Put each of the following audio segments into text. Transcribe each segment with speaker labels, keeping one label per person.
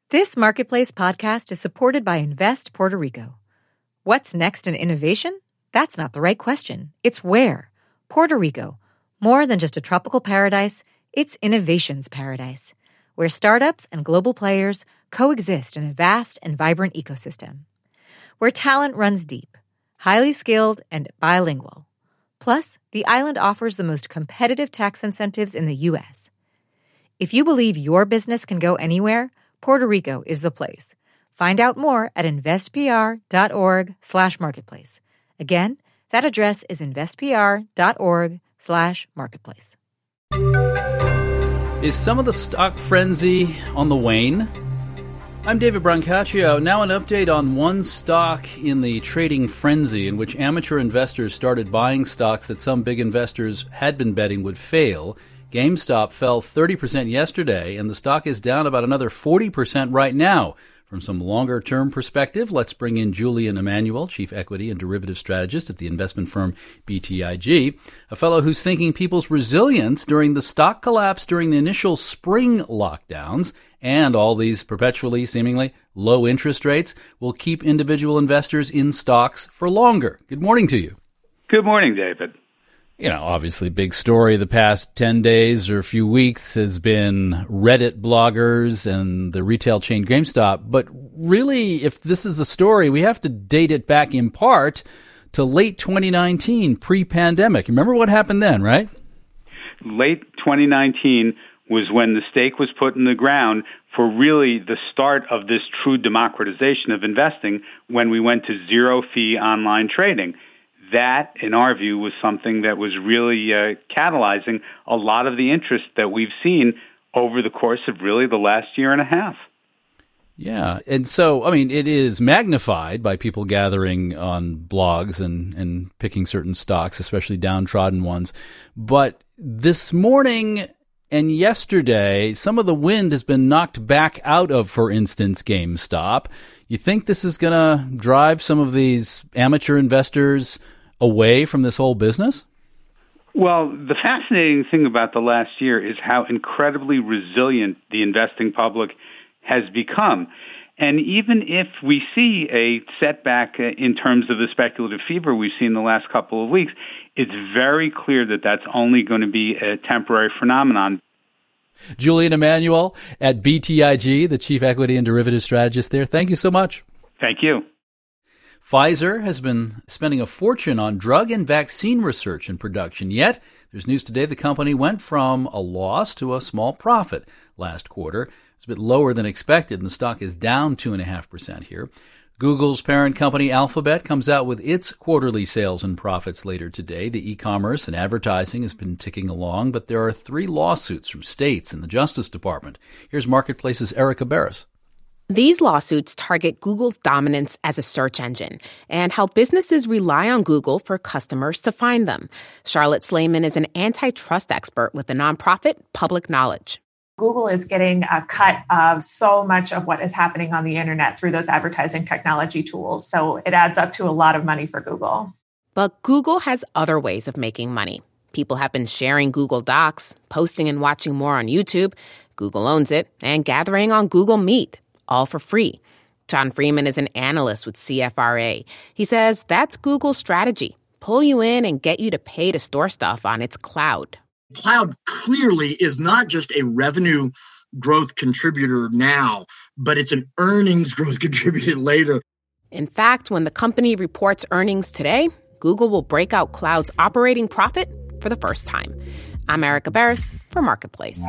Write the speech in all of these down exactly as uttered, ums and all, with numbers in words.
Speaker 1: This Marketplace podcast is supported by Invest Puerto Rico. What's next in innovation? That's not the right question. It's where. Puerto Rico. More than just a tropical paradise, it's innovation's paradise, where startups and global players coexist in a vast and vibrant ecosystem. Where talent runs deep, highly skilled, and bilingual. Plus, the island offers the most competitive tax incentives in the U S. If you believe your business can go anywhere, Puerto Rico is the place. Find out more at investpr.org slash marketplace. Again, that address is investpr.org slash marketplace.
Speaker 2: Is some of the stock frenzy on the wane? I'm David Brancaccio. Now an update on one stock in the trading frenzy in which amateur investors started buying stocks that some big investors had been betting would fail. GameStop fell thirty percent yesterday, and the stock is down about another forty percent right now. From some longer-term perspective, let's bring in Julian Emanuel, Chief Equity and Derivative Strategist at the investment firm B T I G, a fellow who's thinking people's resilience during the stock collapse during the initial spring lockdowns and all these perpetually, seemingly, low interest rates will keep individual investors in stocks for longer. Good morning to you.
Speaker 3: Good morning, David.
Speaker 2: You know, obviously, big story the past ten days or a few weeks has been Reddit bloggers and the retail chain GameStop. But really, if this is a story, we have to date it back in part to late twenty nineteen, pre-pandemic. Remember what happened then, right?
Speaker 3: Late twenty nineteen was when the stake was put in the ground for really the start of this true democratization of investing when we went to zero-fee online trading. That, in our view, was something that was really uh, catalyzing a lot of the interest that we've seen over the course of really the last year and a half.
Speaker 2: Yeah, and so, I mean, it is magnified by people gathering on blogs and, and picking certain stocks, especially downtrodden ones. But this morning and yesterday, some of the wind has been knocked back out of, for instance, GameStop. You think this is going to drive some of these amateur investors away from this whole business?
Speaker 3: Well, the fascinating thing about the last year is how incredibly resilient the investing public has become. And even if we see a setback in terms of the speculative fever we've seen the last couple of weeks, it's very clear that that's only going to be a temporary phenomenon.
Speaker 2: Julian Emanuel at B T I G, the Chief Equity and Derivative Strategist there. Thank you so much.
Speaker 3: Thank you.
Speaker 2: Pfizer has been spending a fortune on drug and vaccine research and production, yet there's news today the company went from a loss to a small profit last quarter. It's a bit lower than expected, and the stock is down two point five percent here. Google's parent company Alphabet comes out with its quarterly sales and profits later today. The e-commerce and advertising has been ticking along, but there are three lawsuits from states and the Justice Department. Here's Marketplace's Erica Barris.
Speaker 4: These lawsuits target Google's dominance as a search engine and how businesses rely on Google for customers to find them. Charlotte Slayman is an antitrust expert with the nonprofit Public Knowledge.
Speaker 5: Google is getting a cut of so much of what is happening on the internet through those advertising technology tools. So it adds up to a lot of money for Google.
Speaker 4: But Google has other ways of making money. People have been sharing Google Docs, posting and watching more on YouTube. Google owns it, and gathering on Google Meet, all for free. John Freeman is an analyst with C F R A. He says that's Google's strategy. Pull you in and get you to pay to store stuff on its cloud.
Speaker 6: Cloud clearly is not just a revenue growth contributor now, but it's an earnings growth contributor later.
Speaker 4: In fact, when the company reports earnings today, Google will break out Cloud's operating profit for the first time. I'm Erica Barris for Marketplace.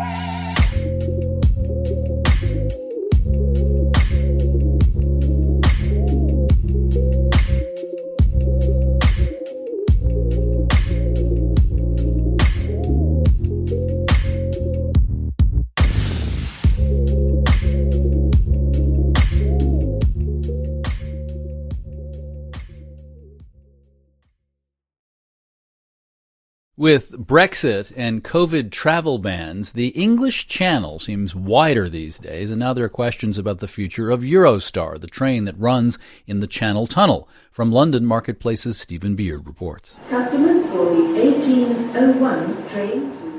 Speaker 2: With Brexit and COVID travel bans, the English Channel seems wider these days, and now there are questions about the future of Eurostar, the train that runs in the Channel Tunnel. From London, Marketplace's Stephen Beard reports.
Speaker 7: Customers for the eighteen oh one train.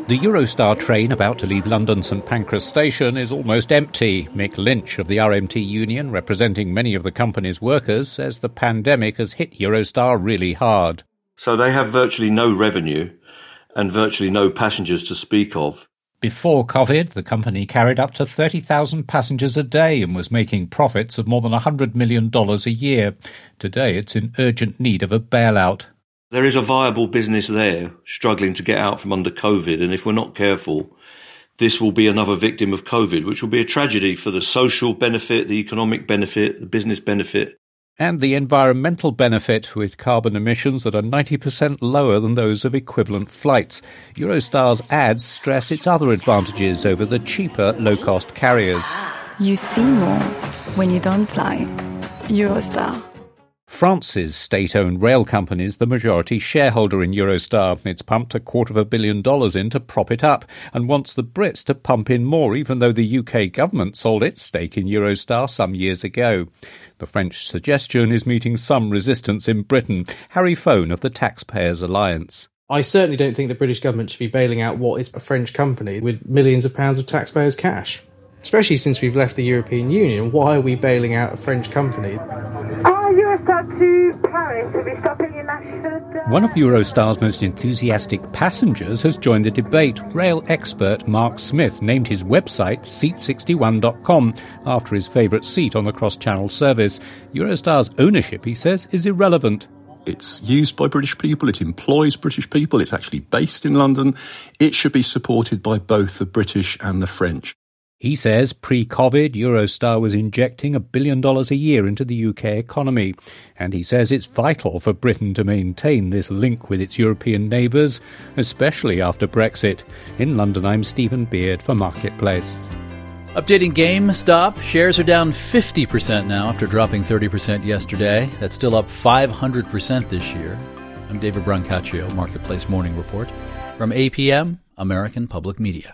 Speaker 7: The Eurostar train about to leave London St Pancras Station is almost empty. Mick Lynch of the R M T union, representing many of the company's workers, says the pandemic has hit Eurostar really hard.
Speaker 8: So they have virtually no revenue and virtually no passengers to speak of.
Speaker 7: Before COVID, the company carried up to thirty thousand passengers a day and was making profits of more than one hundred million dollars a year. Today, it's in urgent need of a bailout.
Speaker 8: There is a viable business there struggling to get out from under COVID, and if we're not careful, this will be another victim of COVID, which will be a tragedy for the social benefit, the economic benefit, the business benefit.
Speaker 7: And the environmental benefit, with carbon emissions that are ninety percent lower than those of equivalent flights. Eurostar's ads stress its other advantages over the cheaper low-cost carriers.
Speaker 9: You see more when you don't fly. Eurostar.
Speaker 7: France's state-owned rail company is the majority shareholder in Eurostar. It's pumped a quarter of a billion dollars in to prop it up and wants the Brits to pump in more, even though the U K government sold its stake in Eurostar some years ago. The French suggestion is meeting some resistance in Britain. Harry Fone of the Taxpayers Alliance.
Speaker 10: I certainly don't think the British government should be bailing out what is a French company with millions of pounds of taxpayers' cash. Especially since we've left the European Union, why are we bailing out a French company?
Speaker 11: Are Eurostar to Paris? Are we stopping in Ashford?
Speaker 7: One of Eurostar's most enthusiastic passengers has joined the debate. Rail expert Mark Smith named his website seat sixty-one dot com after his favourite seat on the cross-channel service. Eurostar's ownership, he says, is irrelevant.
Speaker 12: It's used by British people, it employs British people, it's actually based in London. It should be supported by both the British and the French.
Speaker 7: He says pre-COVID, Eurostar was injecting a billion dollars a year into the U K economy. And he says it's vital for Britain to maintain this link with its European neighbours, especially after Brexit. In London, I'm Stephen Beard for Marketplace.
Speaker 2: Updating GameStop, shares are down fifty percent now after dropping thirty percent yesterday. That's still up five hundred percent this year. I'm David Brancaccio, Marketplace Morning Report. From A P M, American Public Media.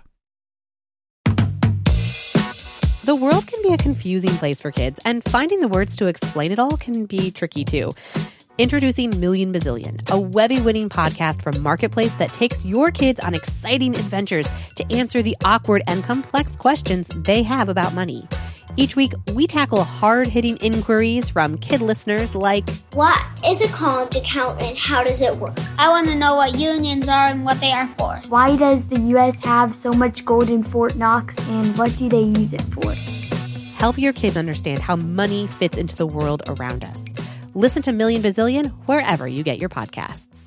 Speaker 13: The world can be a confusing place for kids, and finding the words to explain it all can be tricky too. Introducing Million Bazillion, a Webby-winning podcast from Marketplace that takes your kids on exciting adventures to answer the awkward and complex questions they have about money. Each week, we tackle hard-hitting inquiries from kid listeners like,
Speaker 14: what is a college account and how does it work?
Speaker 15: I want to know what unions are and what they are for.
Speaker 16: Why does the U S have so much gold in Fort Knox and what do they use it for?
Speaker 13: Help your kids understand how money fits into the world around us. Listen to Million Bazillion wherever you get your podcasts.